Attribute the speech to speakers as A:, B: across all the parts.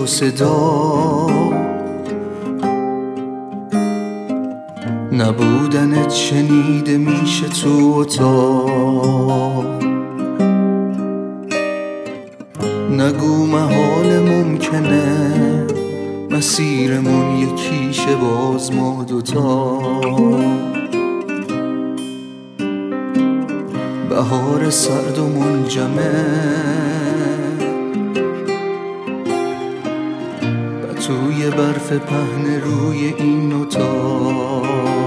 A: و صدا، نبودنت شنیده میشه تو اتاق. نگو محال ممکنه مسیرمون یکیشه باز ما دوتا. بهار سرد و منجمه و توی برف پهن روی این اتاق.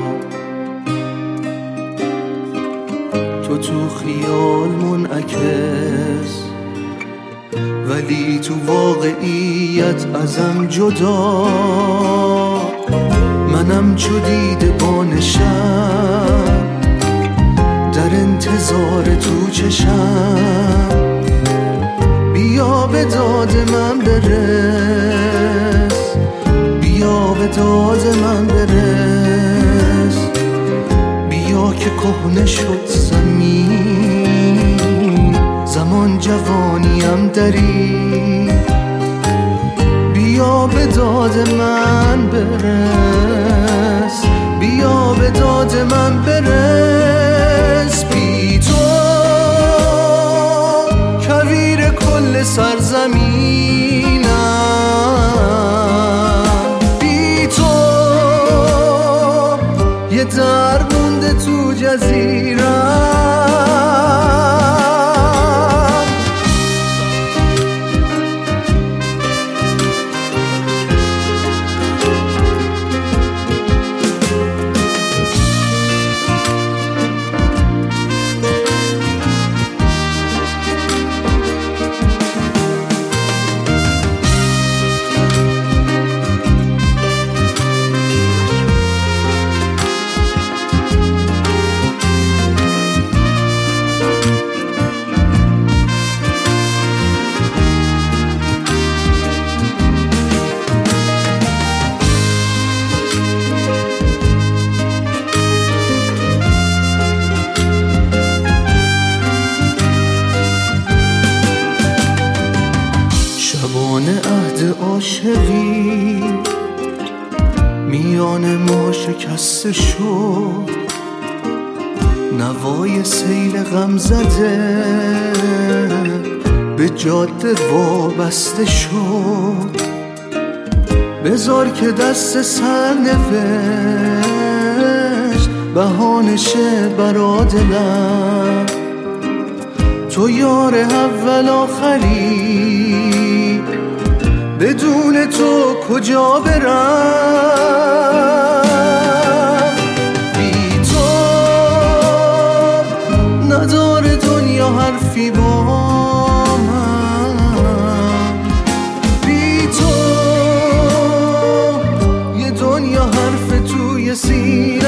A: تو خیال منعکس ولی تو واقعیت ازم جدا. منم چو دیده بان شب در انتظار تو چشم. بیا به داد من برس، بیا به داد من برس. بیا که کهنه شد زمین، زمان جوانیم دری. بیا به داد من برس، بیا به داد من برس. بی تو کویر کل سرزمینم، بی تو یه در مونده تو جزیرم. شبانه عهد عاشقی میان ما شکسته شد. نوای سیل غم زده به جاده وابسته شد. بذار که دست سرنوشت بهانشه برا دلم. تو یار اول آخری، بدون تو کجا برم. بی تو نداره دنیا حرفی با من. بی تو یه دنیا حرف توی سینه.